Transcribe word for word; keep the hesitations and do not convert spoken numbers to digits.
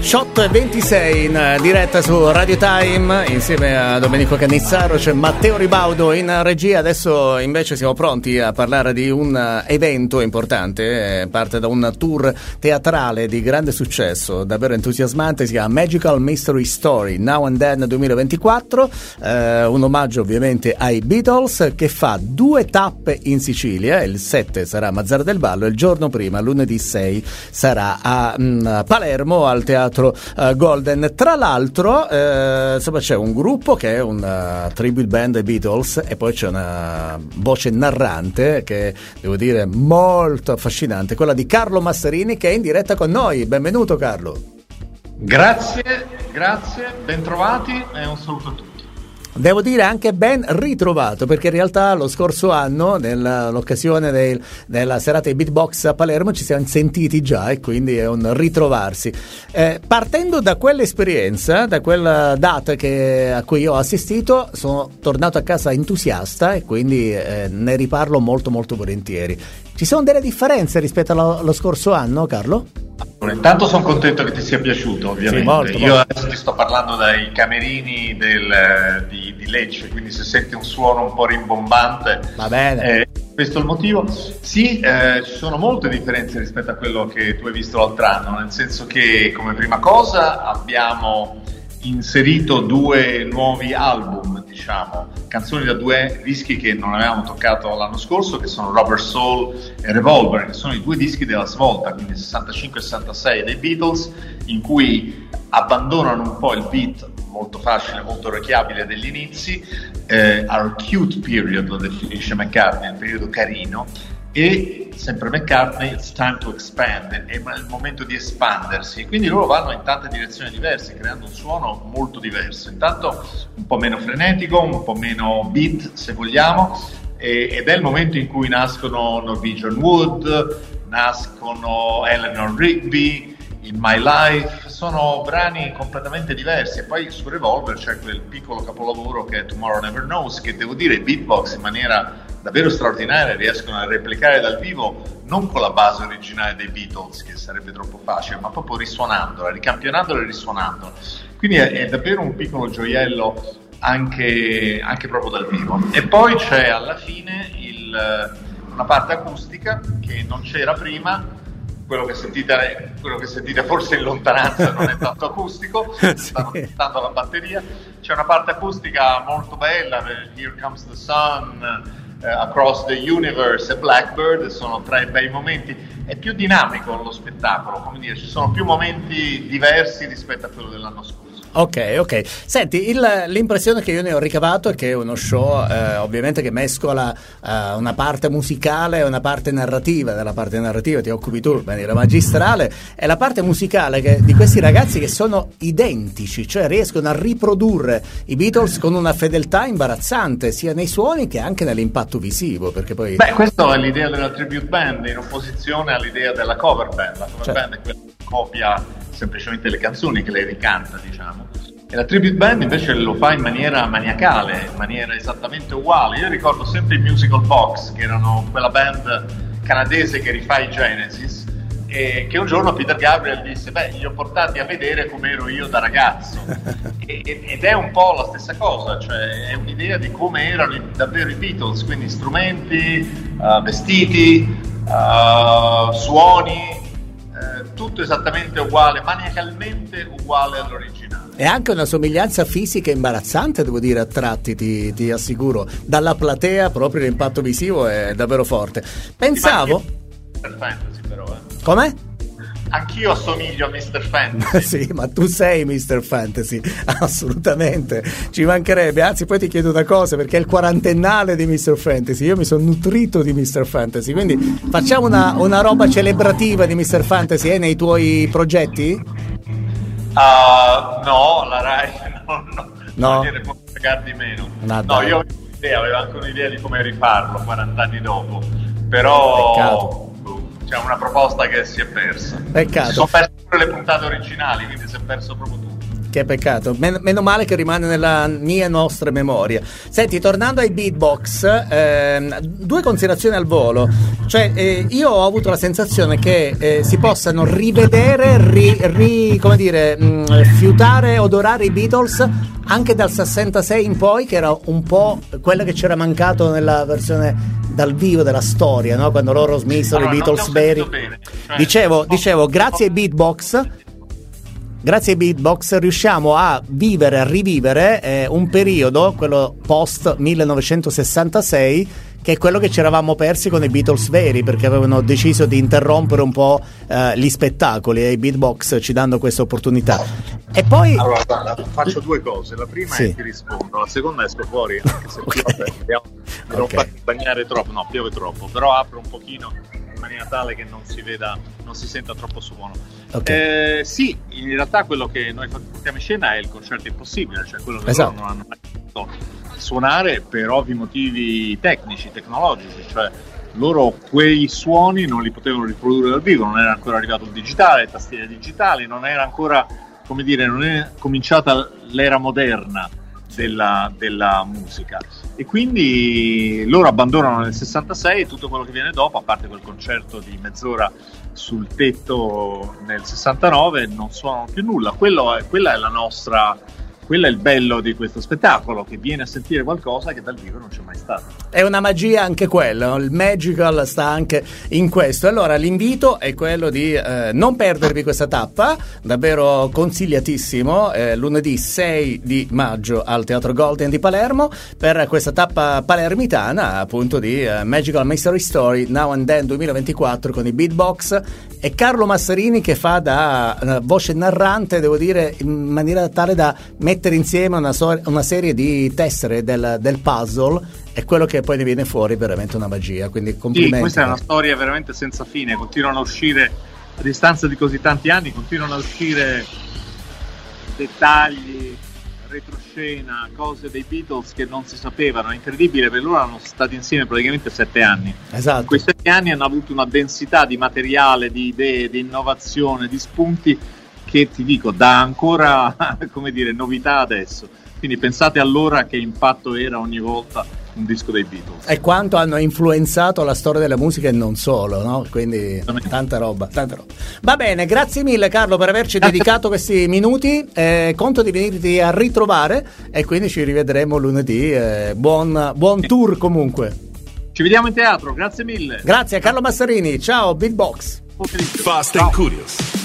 diciotto e ventisei in diretta su Radio Time insieme a Domenico Cannizzaro, c'è Matteo Ribaudo in regia. Adesso invece siamo pronti a parlare di un evento importante, parte da un tour teatrale di grande successo, davvero entusiasmante, si chiama Magical Mystery Story Now and Then duemilaventiquattro, eh, un omaggio ovviamente ai Beatles, che fa due tappe in Sicilia. Il sette sarà a Mazzara del Vallo, il giorno prima, lunedì sei, sarà a mh, Palermo al Teatro Uh, Golden. Tra l'altro uh, insomma c'è un gruppo che è un uh, tribute band ai Beatles, e poi c'è una voce narrante che devo dire molto affascinante, quella di Carlo Massarini, che è in diretta con noi. Benvenuto Carlo. Grazie, grazie, bentrovati e un saluto a tutti. Devo dire anche ben ritrovato, perché in realtà lo scorso anno, nell'occasione del, della serata di Beatbox a Palermo, ci siamo sentiti già, e quindi è un ritrovarsi. Eh, partendo da quell'esperienza, da quella data che, a cui io ho assistito, sono tornato a casa entusiasta, e quindi eh, ne riparlo molto molto volentieri. Ci sono delle differenze rispetto allo, allo scorso anno, Carlo? Intanto sono contento che ti sia piaciuto, ovviamente. Sì, molto, Io molto. Adesso ti sto parlando dai camerini del, di, di Lecce, quindi se senti un suono un po' rimbombante, va bene. Eh, questo è il motivo. Sì, eh, ci sono molte differenze rispetto a quello che tu hai visto l'altro anno, nel senso che come prima cosa abbiamo inserito due nuovi album, diciamo, canzoni da due dischi che non avevamo toccato l'anno scorso, che sono Rubber Soul e Revolver, che sono i due dischi della svolta, quindi sessantacinque e sessantasei dei Beatles, in cui abbandonano un po' il beat molto facile, molto orecchiabile degli inizi, eh, our cute period lo definisce McCartney, il periodo carino, e sempre McCartney, it's time to expand, è il momento di espandersi, quindi loro vanno in tante direzioni diverse, creando un suono molto diverso, intanto un po' meno frenetico, un po' meno beat se vogliamo, e, ed è il momento in cui nascono Norwegian Wood, nascono Eleanor Rigby, In My Life, sono brani completamente diversi. E poi su Revolver c'è quel piccolo capolavoro che è Tomorrow Never Knows, che devo dire i beatbox in maniera davvero straordinaria riescono a replicare dal vivo, non con la base originale dei Beatles, che sarebbe troppo facile, ma proprio risuonandola, ricampionandola e risuonandola. Quindi è, è davvero un piccolo gioiello anche, anche proprio dal vivo. E poi c'è alla fine il, una parte acustica che non c'era prima. Quello che sentite, quello che sentite forse in lontananza non è tanto acustico, sì. Stanno ascoltando la batteria. C'è una parte acustica molto bella, Here Comes the Sun, uh, Across the Universe e Blackbird, sono tre bei momenti. È più dinamico lo spettacolo, come dire, ci sono più momenti diversi rispetto a quello dell'anno scorso. Ok, ok. Senti, il, l'impressione che io ne ho ricavato è che è uno show eh, ovviamente che mescola eh, una parte musicale e una parte narrativa. Della parte narrativa ti occupi tu, in maniera magistrale, e la parte musicale che, di questi ragazzi che sono identici, cioè riescono a riprodurre i Beatles con una fedeltà imbarazzante, sia nei suoni che anche nell'impatto visivo, perché poi... Beh, questa è l'idea della tribute band in opposizione all'idea della cover band. La cover cioè. band è quella che copia semplicemente le canzoni, che lei ricanta, diciamo, e la tribute band invece lo fa in maniera maniacale, in maniera esattamente uguale. Io ricordo sempre i Musical Box, che erano quella band canadese che rifà i Genesis, e che un giorno Peter Gabriel disse: beh, li ho portati a vedere come ero io da ragazzo. e, ed è un po' la stessa cosa, cioè è un'idea di come erano davvero i Beatles, quindi strumenti, uh, vestiti, uh, suoni, tutto esattamente uguale, maniacalmente uguale all'originale. E anche una somiglianza fisica imbarazzante, devo dire, a tratti, ti, ti assicuro. Dalla platea proprio l'impatto visivo è davvero forte. Pensavo... mister Fantasy però, eh. Com'è? Anch'io assomiglio a mister Fantasy. Sì, ma tu sei mister Fantasy, assolutamente, ci mancherebbe. Anzi, poi ti chiedo una cosa, perché è il quarantennale di mister Fantasy, io mi sono nutrito di mister Fantasy, quindi facciamo una, una roba celebrativa di mister Fantasy, eh, nei tuoi progetti? Uh, no, la Rai no, no, no. non può pagare di meno. No, no, io avevo un'idea, avevo anche un'idea di come rifarlo quaranta anni dopo, però... Peccato. C'è una proposta che si è persa. Peccato. Si sono perse le puntate originali, quindi si è perso proprio tutto. Che peccato, Men- meno male che rimane nella mia nostra memoria. Senti, tornando ai beatbox, ehm, due considerazioni al volo. Cioè, eh, io ho avuto la sensazione che eh, si possano rivedere, ri, ri, come dire, mh, fiutare, odorare i Beatles anche dal sessantasei in poi, che era un po' quello che c'era mancato nella versione dal vivo della storia, no? Quando loro smisero allora, i Beatles veri. Cioè, dicevo, dicevo, grazie ai beatbox. Grazie ai beatbox riusciamo a vivere, a rivivere eh, un periodo, quello post millenovecentosessantasei, che è quello che ci eravamo persi con i Beatles veri, perché avevano deciso di interrompere un po' eh, gli spettacoli, e i beatbox ci danno questa opportunità. E poi allora guarda, faccio due cose, la prima sì. è che ti rispondo, la seconda esco fuori, anche se okay. piove, non okay. farmi bagnare troppo, no, piove troppo, però apro un pochino in maniera tale che non si veda, non si senta troppo suono. Okay. Eh, sì, in realtà quello che noi portiamo in scena è il concerto impossibile, cioè quello che esatto. loro non hanno mai potuto suonare per ovvi motivi tecnici, tecnologici, cioè loro quei suoni non li potevano riprodurre dal vivo, non era ancora arrivato il digitale, le tastiere digitali, non era ancora, come dire, non è cominciata l'era moderna della, della musica, e quindi loro abbandonano nel sessantasei, e tutto quello che viene dopo, a parte quel concerto di mezz'ora sul tetto nel sessantanove, non suonano più nulla. Quello è, quella è la nostra, quello è il bello di questo spettacolo, che viene a sentire qualcosa che dal vivo non c'è mai stato. È una magia anche quello, il magical sta anche in questo. Allora l'invito è quello di eh, non perdervi questa tappa, davvero consigliatissimo, eh, lunedì sei di maggio al Teatro Golden di Palermo, per questa tappa palermitana appunto di eh, Magical Mystery Story Now and Then duemilaventiquattro, con i beatbox e Carlo Massarini che fa da uh, voce narrante, devo dire, in maniera tale da mettere insieme una, so- una serie di tessere del, del puzzle, è quello che poi ne viene fuori veramente una magia, quindi complimenti. Sì, questa è una storia veramente senza fine, continuano a uscire a distanza di così tanti anni, continuano a uscire dettagli, retroscena, cose dei Beatles che non si sapevano. È incredibile, per loro hanno stati insieme praticamente sette anni. Esatto. In quei sette anni hanno avuto una densità di materiale, di idee, di innovazione, di spunti che ti dico dà ancora, come dire, novità adesso. Quindi pensate allora che impatto era ogni volta un disco dei Beatles. E quanto hanno influenzato la storia della musica e non solo, no? Quindi tanta roba, tanta roba. Va bene, grazie mille Carlo per averci dedicato questi minuti. Eh, conto di venirti a ritrovare e quindi ci rivedremo lunedì. Eh, buon, buon tour comunque. Ci vediamo in teatro, grazie mille. Grazie a Carlo Massarini, ciao Beatbox. Fast and Curious.